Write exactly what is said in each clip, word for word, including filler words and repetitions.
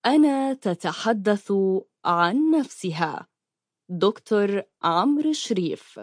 أنا تتحدث عن نفسها. دكتور عمرو شريف.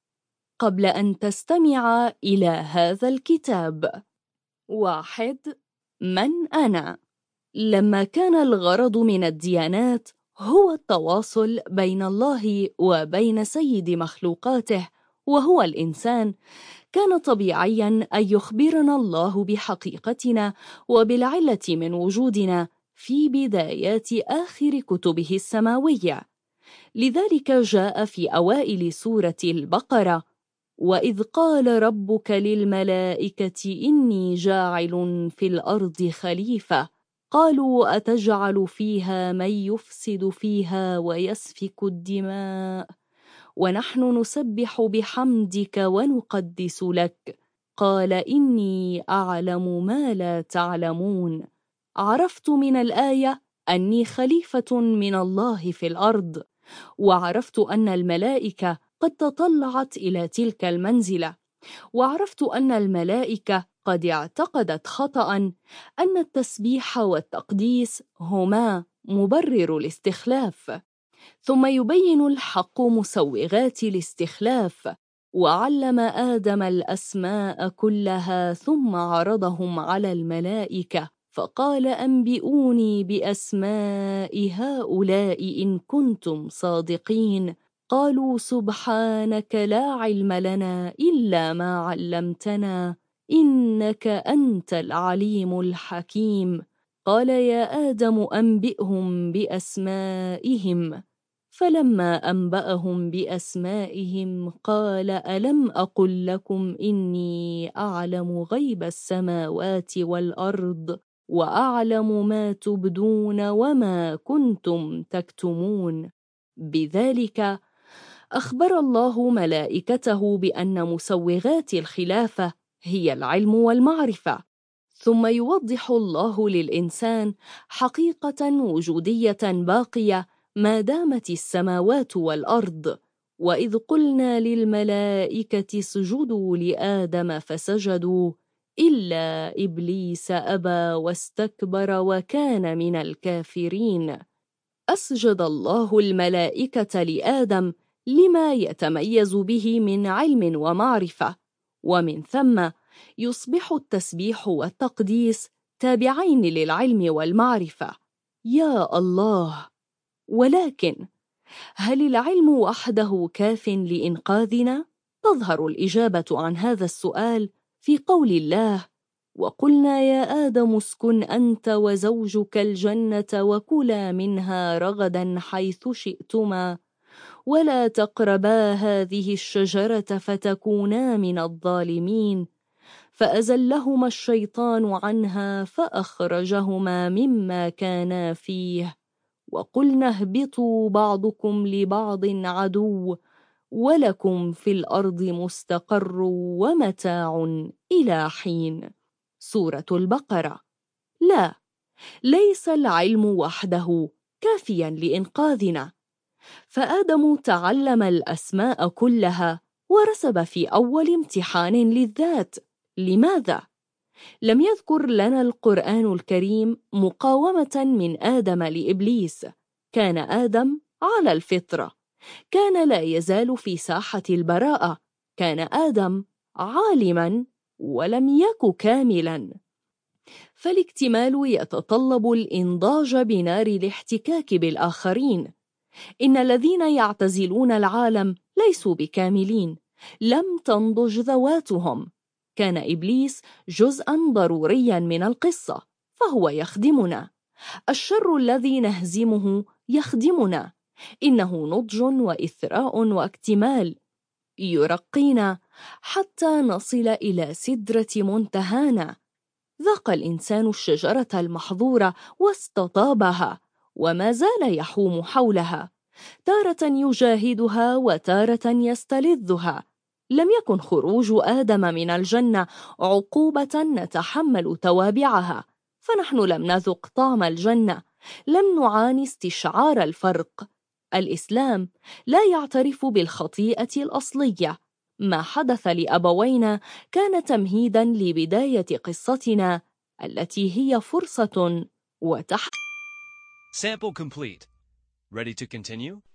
قبل أن تستمع إلى هذا الكتاب. واحد. من أنا؟ لما كان الغرض من الديانات هو التواصل بين الله وبين سيد مخلوقاته وهو الإنسان، كان طبيعياً أن يخبرنا الله بحقيقتنا وبالعلة من وجودنا في بدايات آخر كتبه السماوية. لذلك جاء في أوائل سورة البقرة: وإذ قال ربك للملائكة إني جاعل في الأرض خليفة قالوا أتجعل فيها من يفسد فيها ويسفك الدماء ونحن نسبح بحمدك ونقدس لك قال إني أعلم ما لا تعلمون. عرفت من الآية أني خليفة من الله في الأرض، وعرفت أن الملائكة قد تطلعت إلى تلك المنزلة، وعرفت أن الملائكة قد اعتقدت خطأ أن التسبيح والتقديس هما مبرر الاستخلاف. ثم يبين الحق مسوغات الاستخلاف، وعلم آدم الأسماء كلها ثم عرضهم على الملائكة فقال أنبئوني بأسماء هؤلاء إن كنتم صادقين. قالوا سبحانك لا علم لنا إلا ما علمتنا إنك أنت العليم الحكيم. قال يا آدم أنبئهم بأسمائهم. فلما أنبأهم بأسمائهم قال ألم أقل لكم إني أعلم غيب السماوات والأرض وأعلم ما تبدون وما كنتم تكتمون. بذلك أخبر الله ملائكته بأن مسوغات الخلافة هي العلم والمعرفة. ثم يوضح الله للإنسان حقيقة وجودية باقية ما دامت السماوات والأرض. وإذ قلنا للملائكة اسجدوا لآدم فسجدوا إلا إبليس أبى واستكبر وكان من الكافرين. أسجد الله الملائكة لآدم لما يتميز به من علم ومعرفة، ومن ثم يصبح التسبيح والتقديس تابعين للعلم والمعرفة. يا الله! ولكن هل العلم وحده كاف لإنقاذنا؟ تظهر الإجابة عن هذا السؤال في قول الله: وقلنا يا آدم اسكن أنت وزوجك الجنة وكلا منها رغدا حيث شئتما ولا تقربا هذه الشجرة فتكونا من الظالمين. فأزلهما الشيطان عنها فأخرجهما مما كانا فيه وقلنا اهبطوا بعضكم لبعض عدو ولكم في الأرض مستقر ومتاع إلى حين. سورة البقرة. لا، ليس العلم وحده كافيا لإنقاذنا، فآدم تعلم الأسماء كلها ورسب في أول امتحان للذات. لماذا؟ لم يذكر لنا القرآن الكريم مقاومة من آدم لإبليس. كان آدم على الفطرة، كان لا يزال في ساحة البراءة، كان آدم عالما ولم يك كاملا. فالاكتمال يتطلب الإنضاج بنار الاحتكاك بالآخرين. إن الذين يعتزلون العالم ليسوا بكاملين، لم تنضج ذواتهم. كان إبليس جزءاً ضرورياً من القصة، فهو يخدمنا. الشر الذي نهزمه يخدمنا، إنه نضج وإثراء واكتمال، يرقينا حتى نصل إلى سدرة منتهانا. ذاق الإنسان الشجرة المحظورة واستطابها وما زال يحوم حولها، تارة يجاهدها وتارة يستلذها. لم يكن خروج آدم من الجنة عقوبة نتحمل توابعها، فنحن لم نذق طعم الجنة، لم نعاني استشعار الفرق. الإسلام لا يعترف بالخطيئة الأصلية. ما حدث لأبوينا كان تمهيداً لبداية قصتنا التي هي فرصة وتحدي. Sample complete. Ready to continue?